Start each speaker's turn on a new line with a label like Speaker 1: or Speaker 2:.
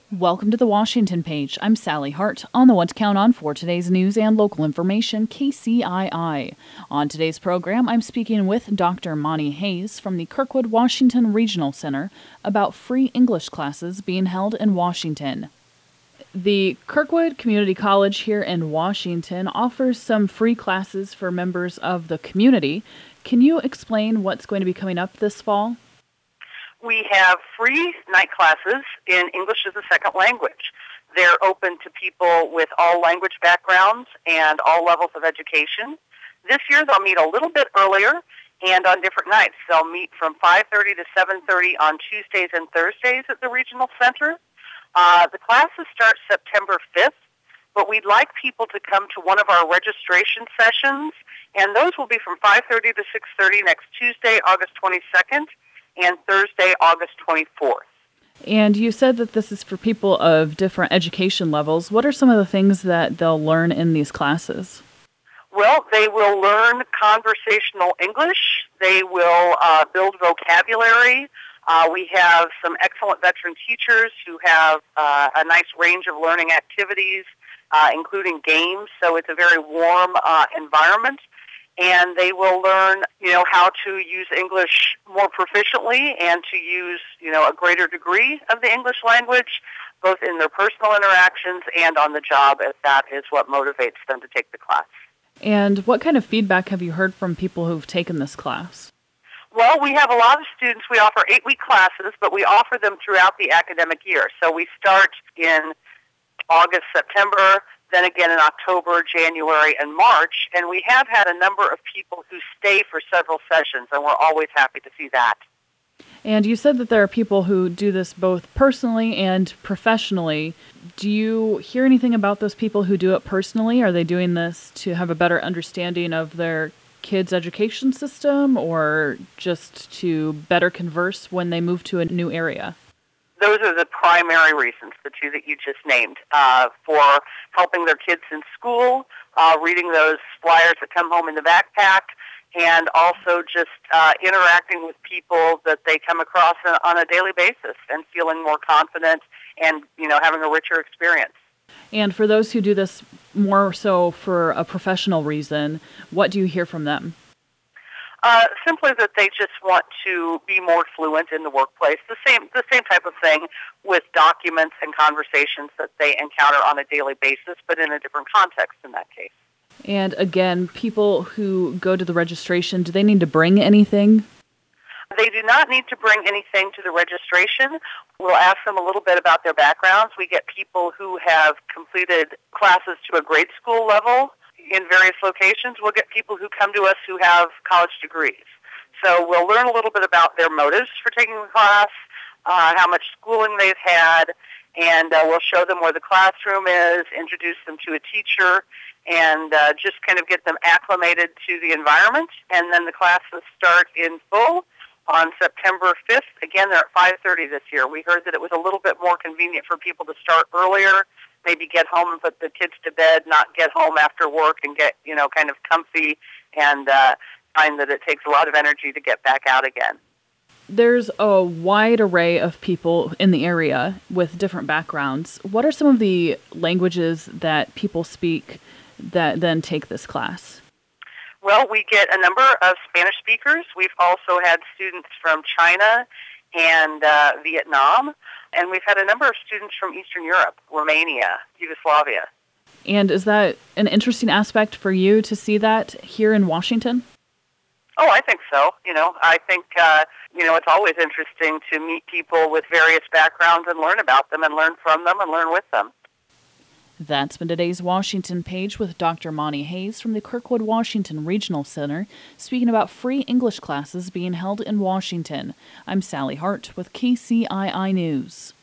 Speaker 1: Welcome to the Washington Page. I'm Sally Hart on the What to Count On for today's news and local information, KCII. On today's program, I'm speaking with Dr. Monty Hayes from the Kirkwood Washington Regional Center about free English classes being held in Washington. The Kirkwood Community College here in Washington offers some free classes for members of the community. Can you explain what's going to be coming up this fall?
Speaker 2: We have free night classes in English as a second language. They're open to people with all language backgrounds and all levels of education. This year they'll meet a little bit earlier and on different nights. They'll meet from 5:30 to 7:30 on Tuesdays and Thursdays at the Regional Center. The classes start September 5th, but we'd like people to come to one of our registration sessions, and those will be from 5:30 to 6:30 next Tuesday, August 22nd, and Thursday, August 24th.
Speaker 1: And you said that this is for people of different education levels. What are some of the things that they'll learn in these classes?
Speaker 2: Well, they will learn conversational English. They will build vocabulary. We have some excellent veteran teachers who have a nice range of learning activities, including games. So it's a very warm environment. And they will learn, how to use English more proficiently and to use, a greater degree of the English language, both in their personal interactions and on the job, as that is what motivates them to take the class.
Speaker 1: And what kind of feedback have you heard from people who've taken this class?
Speaker 2: Well, we have a lot of students. We offer 8-week classes, but we offer them throughout the academic year. So we start in August, September, then again in October, January, and March. And we have had a number of people who stay for several sessions, and we're always happy to see that.
Speaker 1: And you said that there are people who do this both personally and professionally. Do you hear anything about those people who do it personally? Are they doing this to have a better understanding of their kids' education system, or just to better converse when they move to a new area?
Speaker 2: Those are the primary reasons, the two that you just named, for helping their kids in school, reading those flyers that come home in the backpack, and also just interacting with people that they come across on a daily basis and feeling more confident and, having a richer experience.
Speaker 1: And for those who do this more so for a professional reason, what do you hear from them?
Speaker 2: Simply that they just want to be more fluent in the workplace. The same type of thing with documents and conversations that they encounter on a daily basis, but in a different context in that case.
Speaker 1: And again, people who go to the registration, do they need to bring anything?
Speaker 2: They do not need to bring anything to the registration. We'll ask them a little bit about their backgrounds. We get people who have completed classes to a grade school level in various locations. We'll get people who come to us who have college degrees. So we'll learn a little bit about their motives for taking the class, how much schooling they've had, and we'll show them where the classroom is, introduce them to a teacher, and just kind of get them acclimated to the environment. And then the classes start in full on September 5th. Again, they're at 5:30 this year. We heard that it was a little bit more convenient for people to start earlier, maybe get home and put the kids to bed, not get home after work and get, kind of comfy, and find that it takes a lot of energy to get back out again.
Speaker 1: There's a wide array of people in the area with different backgrounds. What are some of the languages that people speak that then take this class?
Speaker 2: Well, we get a number of Spanish speakers. We've also had students from China and Vietnam, and we've had a number of students from Eastern Europe, Romania, Yugoslavia.
Speaker 1: And is that an interesting aspect for you to see that here in Washington?
Speaker 2: Oh, I think so. I think, it's always interesting to meet people with various backgrounds and learn about them and learn from them and learn with them.
Speaker 1: That's been today's Washington Page with Dr. Monty Hayes from the Kirkwood Washington Regional Center, speaking about free English classes being held in Washington. I'm Sally Hart with KCII News.